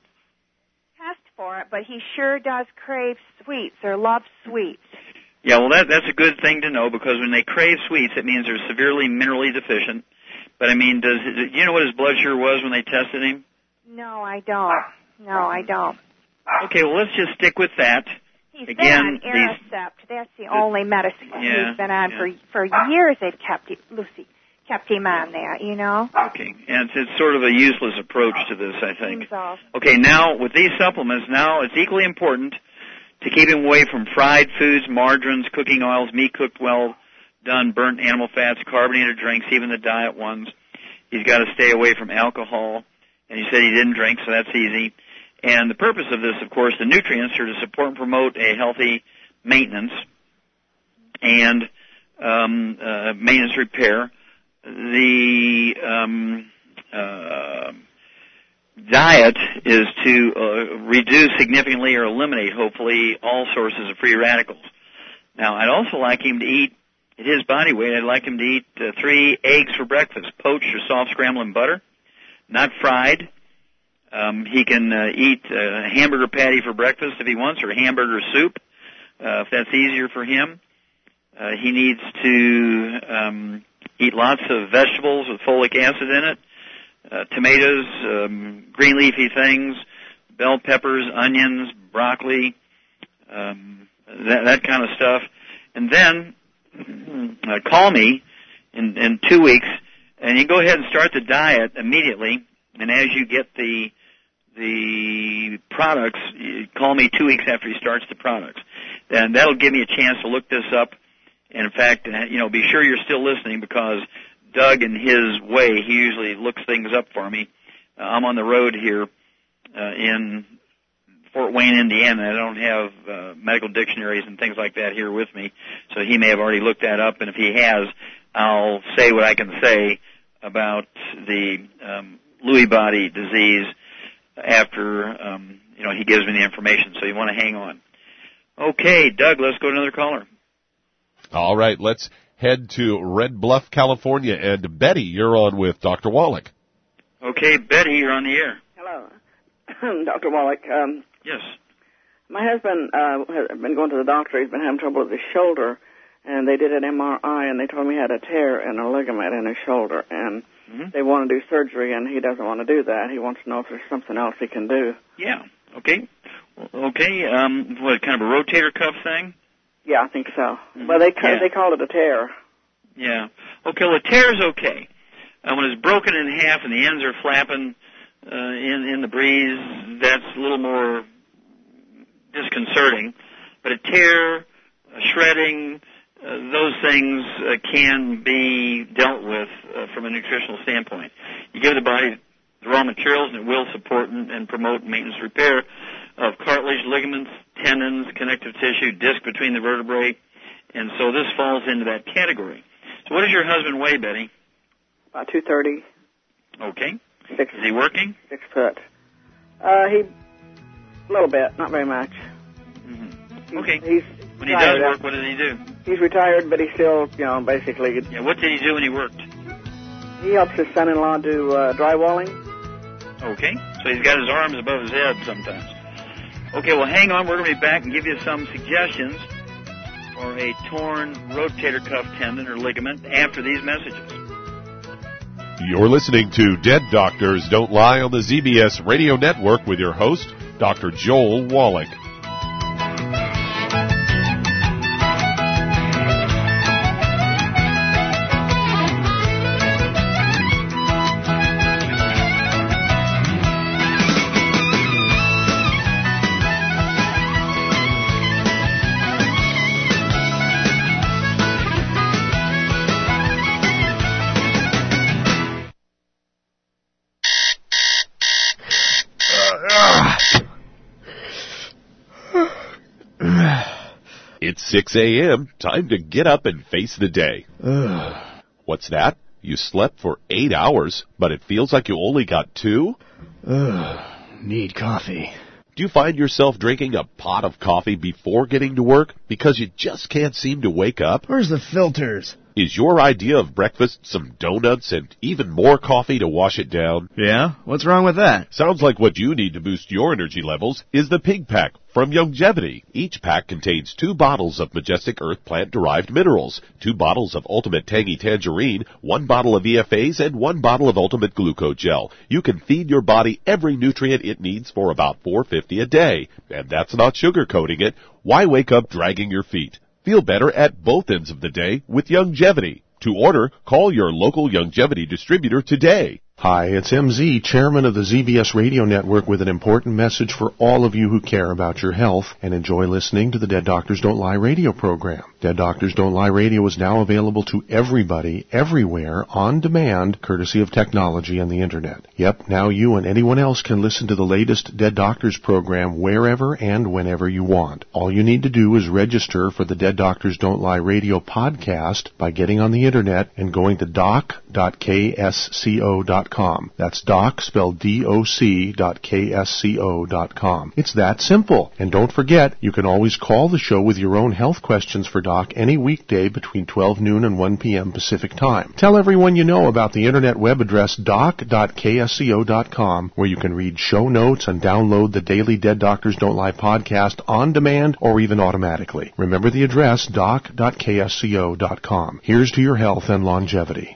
For it, but he sure does crave sweets or love sweets. Yeah, well, that that's a good thing to know, because when they crave sweets, it means they're severely minerally deficient. But I mean, does do you know what his blood sugar was when they tested him? No, I don't. No, I don't. Okay, well, let's just stick with that. He's Again, been on Aricept. That's the only medicine yeah, he's been on yeah. for for years. They've kept him, Lucy. kept him on that, you know. Okay, and it's, it's sort of a useless approach to this, I think. Seems off. Okay, now with these supplements, now it's equally important to keep him away from fried foods, margarines, cooking oils, meat cooked well done, burnt animal fats, carbonated drinks, even the diet ones. He's got to stay away from alcohol, and he said he didn't drink, so that's easy. And the purpose of this, of course, the nutrients are to support and promote a healthy maintenance and um, uh, maintenance repair. The um, uh, diet is to uh, reduce significantly or eliminate, hopefully, all sources of free radicals. Now, I'd also like him to eat, at his body weight, I'd like him to eat uh, three eggs for breakfast, poached or soft scrambled in butter, not fried. Um, he can uh, eat a hamburger patty for breakfast if he wants, or hamburger soup, uh, if that's easier for him. Uh, he needs to um, eat lots of vegetables with folic acid in it, uh, tomatoes, um, green leafy things, bell peppers, onions, broccoli, um, that, that kind of stuff. And then uh, call me in, in two weeks, and you go ahead and start the diet immediately. And as you get the the products, you call me two weeks after he starts the products. And that'll give me a chance to look this up. And in fact, you know, be sure you're still listening, because Doug, in his way, he usually looks things up for me. Uh, I'm on the road here uh, in Fort Wayne, Indiana. I don't have uh, medical dictionaries and things like that here with me, so he may have already looked that up. And if he has, I'll say what I can say about the um, Lewy body disease after um, you know he gives me the information. So you want to hang on. Okay, Doug, let's go to another caller. All right, let's head to Red Bluff, California. And Betty, you're on with Doctor Wallach. Okay, Betty, you're on the air. Hello, Doctor Wallach. Um, yes. My husband uh, has been going to the doctor. He's been having trouble with his shoulder, and they did an M R I, and they told me he had a tear in a ligament in his shoulder, and mm-hmm. they want to do surgery, and he doesn't want to do that. He wants to know if there's something else he can do. Yeah. Okay. Okay. Um, what, kind of a rotator cuff thing? Yeah, I think so. Mm-hmm. Well, they ca- yeah. they call it a tear. Yeah. Okay. Well, a tear is okay. Uh, when it's broken in half and the ends are flapping uh, in in the breeze, that's a little more disconcerting. But a tear, a shredding, uh, those things uh, can be dealt with uh, from a nutritional standpoint. You give the body the raw materials, and it will support and, and promote maintenance repair of cartilage, ligaments, tendons, connective tissue, disc between the vertebrae, and so this falls into that category. So what does your husband weigh, Betty? About two thirty. Okay. Six, Is he working? Six foot. Uh, he, a little bit, not very much. Mm-hmm. Okay. He's when he does work, what does he do? He's retired, but he still, you know, basically... Yeah, what did he do when he worked? He helps his son-in-law do uh, drywalling. Okay. So he's got his arms above his head sometimes. Okay, well, hang on. We're going to be back and give you some suggestions for a torn rotator cuff tendon or ligament after these messages. You're listening to Dead Doctors Don't Lie on the Z B S Radio Network with your host, Doctor Joel Wallach. It's six a.m., time to get up and face the day. What's that? You slept for eight hours, but it feels like you only got two? Need coffee. Do you find yourself drinking a pot of coffee before getting to work because you just can't seem to wake up? Where's the filters? Is your idea of breakfast some donuts and even more coffee to wash it down? Yeah? What's wrong with that? Sounds like what you need to boost your energy levels is the Pig Pack from Youngevity. Each pack contains two bottles of Majestic Earth plant-derived minerals, two bottles of Ultimate Tangy Tangerine, one bottle of E F As, and one bottle of Ultimate Glucogel. You can feed your body every nutrient it needs for about four dollars and fifty cents a day. And that's not sugarcoating it. Why wake up dragging your feet? Feel better at both ends of the day with Youngevity. To order, call your local Youngevity distributor today. Hi, it's M Z, chairman of the Z B S Radio Network, with an important message for all of you who care about your health and enjoy listening to the Dead Doctors Don't Lie radio program. Dead Doctors Don't Lie radio is now available to everybody, everywhere, on demand, courtesy of technology and the Internet. Yep, now you and anyone else can listen to the latest Dead Doctors program wherever and whenever you want. All you need to do is register for the Dead Doctors Don't Lie radio podcast by getting on the Internet and going to doc dot k s c o dot com. That's doc, spelled D O C, dot K S C O dot com. It's that simple. And don't forget, you can always call the show with your own health questions for Doc any weekday between twelve noon and one p.m. Pacific Time. Tell everyone you know about the Internet web address doc dot k s c o dot com, where you can read show notes and download the daily Dead Doctors Don't Lie podcast on demand or even automatically. Remember the address, doc dot k s c o dot com. Here's to your health and longevity.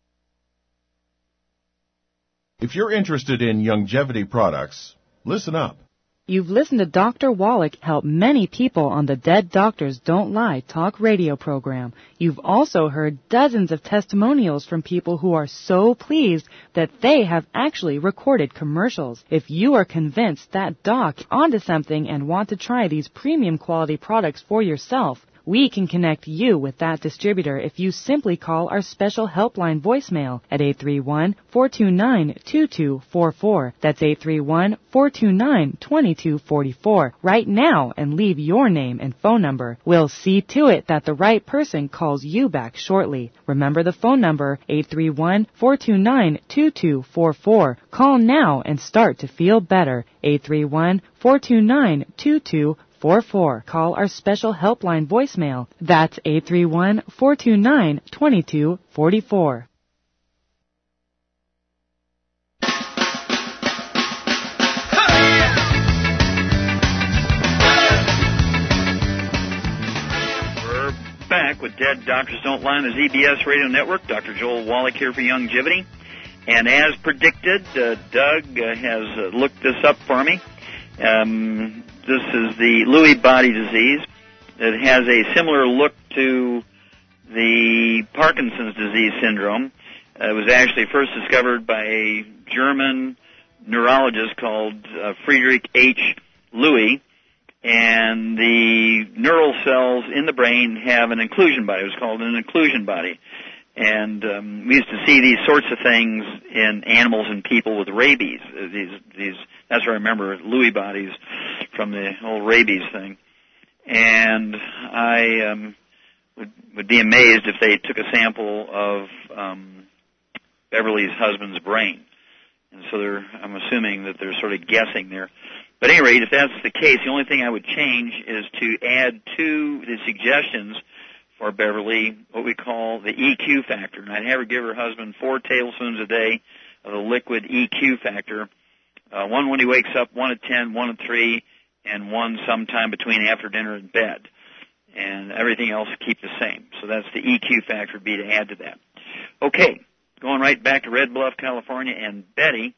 If you're interested in Youngevity products, listen up. You've listened to Doctor Wallach help many people on the Dead Doctors Don't Lie talk radio program. You've also heard dozens of testimonials from people who are so pleased that they have actually recorded commercials. If you are convinced that Doc is onto something and want to try these premium quality products for yourself, we can connect you with that distributor if you simply call our special helpline voicemail at eight three one, four two nine, two two four four. That's eight three one, four two nine, two two four four right now and leave your name and phone number. We'll see to it that the right person calls you back shortly. Remember the phone number, eight three one, four two nine, two two four four. Call now and start to feel better. eight three one, four two nine, two two four four. Call our special helpline voicemail. That's eight three one, four two nine, two two four four. We're back with Dead Doctors Don't Lie on the Z B S Radio Network. Doctor Joel Wallach here for Youngevity. And as predicted, uh, Doug uh, has uh, looked this up for me. Um, this is the Lewy body disease. It has a similar look to the Parkinson's disease syndrome. Uh, it was actually first discovered by a German neurologist called uh, Friedrich H. Lewy, and the neural cells in the brain have an inclusion body. It was called an inclusion body. And um, we used to see these sorts of things in animals and people with rabies. Uh, these, these, that's where I remember Lewy bodies from the whole rabies thing. And I um, would, would be amazed if they took a sample of um, Beverly's husband's brain. And so they're, I'm assuming that they're sort of guessing there. But at any rate, if that's the case, the only thing I would change is to add to the suggestions for Beverly what we call the E Q factor. And I'd have her give her husband four tablespoons a day of the liquid E Q factor, uh, one when he wakes up, one at ten, one at three, and one sometime between after dinner and bed. And everything else keep the same. So that's the E Q factor would be to add to that. Okay, going right back to Red Bluff, California, and Betty.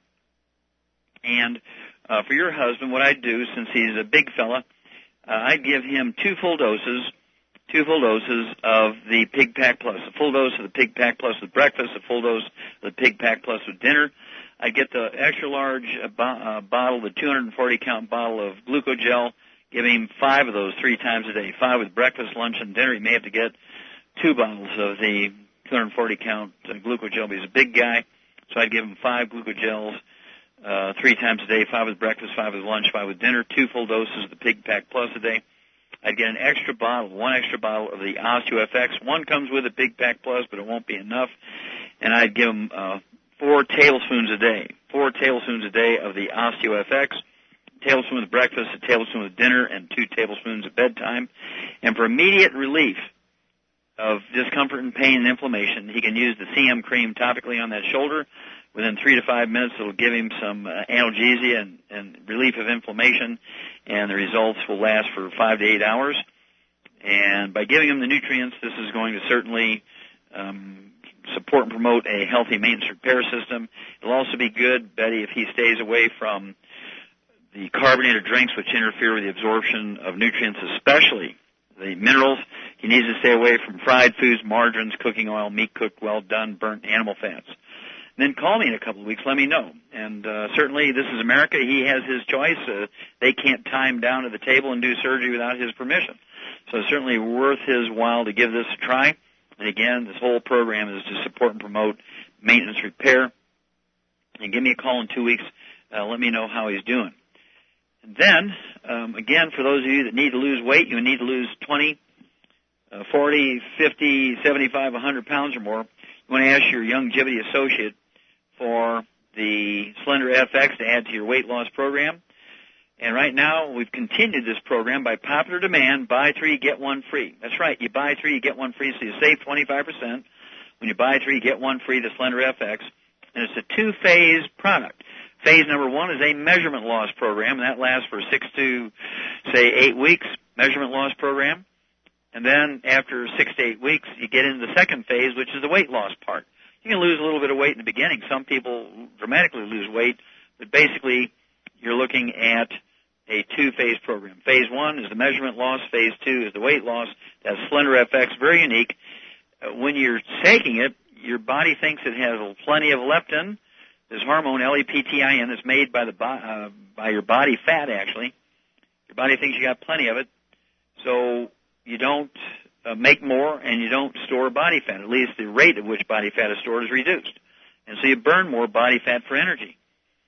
And uh, for your husband, what I'd do, since he's a big fella, uh, I'd give him two full doses Two full doses of the Pig Pack Plus, a full dose of the Pig Pack Plus with breakfast, a full dose of the Pig Pack Plus with dinner. I get the extra large uh, bo- uh, bottle, the two hundred forty count bottle of Glucogel, give him five of those three times a day, five with breakfast, lunch, and dinner. He may have to get two bottles of the two hundred forty count uh, Glucogel, but he's a big guy, so I'd give him five Glucogels uh, three times a day, five with breakfast, five with lunch, five with dinner, two full doses of the Pig Pack Plus a day. I'd get an extra bottle, one extra bottle of the OsteoFX. One comes with a Big Pack Plus, but it won't be enough. And I'd give them uh, four tablespoons a day, four tablespoons a day of the OsteoFX, a tablespoon with breakfast, a tablespoon with dinner, and two tablespoons at bedtime. And for immediate relief of discomfort and pain and inflammation, he can use the C M cream topically on that shoulder. Within three to five minutes, it'll give him some uh, analgesia and, and relief of inflammation, and the results will last for five to eight hours. And by giving him the nutrients, this is going to certainly um, support and promote a healthy maintenance repair system. It'll also be good, Betty, if he stays away from the carbonated drinks which interfere with the absorption of nutrients, especially the minerals. He needs to stay away from fried foods, margarines, cooking oil, meat cooked well done, burnt animal fats. Then call me in a couple of weeks. Let me know. And uh, certainly, this is America. He has his choice. Uh, they can't tie him down to the table and do surgery without his permission. So it's certainly worth his while to give this a try. And again, this whole program is to support and promote maintenance repair. And give me a call in two weeks. Uh, let me know how he's doing. And then, um, again, for those of you that need to lose weight, you need to lose twenty, uh, forty, fifty, seventy-five, one hundred pounds or more. You want to ask your Youngevity associate for the Slender F X to add to your weight loss program. And right now, we've continued this program by popular demand, buy three, get one free. That's right, you buy three, you get one free, so you save twenty-five percent. When you buy three, get one free, the Slender F X. And it's a two-phase product. Phase number one is a measurement loss program, and that lasts for six to, say, eight weeks, measurement loss program. And then after six to eight weeks, you get into the second phase, which is the weight loss part. You can lose a little bit of weight in the beginning. Some people dramatically lose weight, but basically you're looking at a two-phase program. Phase one is the measurement loss. Phase two is the weight loss. That's Slender F X, very unique. Uh, when you're taking it, your body thinks it has plenty of leptin, this hormone L E P T I N that's made by the bo- uh, by your body fat, actually. Your body thinks you got plenty of it, so you don't uh, make more and you don't store body fat. At least the rate at which body fat is stored is reduced. And so you burn more body fat for energy.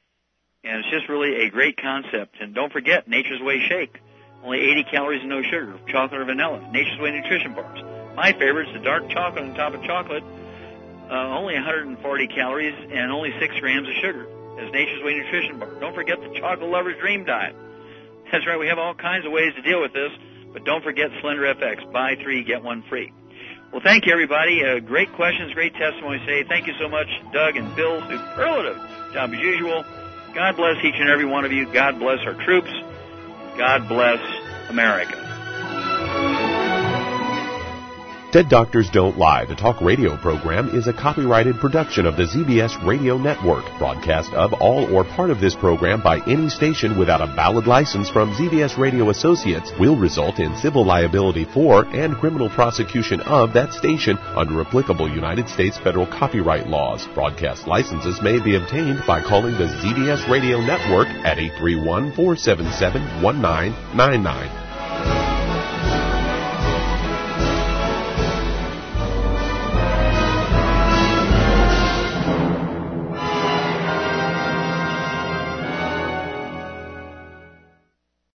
And it's just really a great concept. And don't forget, Nature's Way Shake. Only eighty calories and no sugar, chocolate or vanilla. Nature's Way Nutrition Bars. My favorite is the dark chocolate on top of chocolate. Uh, only one hundred forty calories and only six grams of sugar. That's Nature's Way Nutrition Bar. Don't forget the Chocolate Lover's Dream Diet. That's right, we have all kinds of ways to deal with this. But don't forget Slender F X. Buy three, get one free. Well, thank you, everybody. Uh, great questions, great testimony. Say thank you so much, Doug and Bill. Superlative job as usual. God bless each and every one of you. God bless our troops. God bless America. Dead Doctors Don't Lie, the talk radio program, is a copyrighted production of the Z B S Radio Network. Broadcast of all or part of this program by any station without a valid license from Z B S Radio Associates will result in civil liability for and criminal prosecution of that station under applicable United States federal copyright laws. Broadcast licenses may be obtained by calling the Z B S Radio Network at eight three one, four seven seven, one nine nine nine.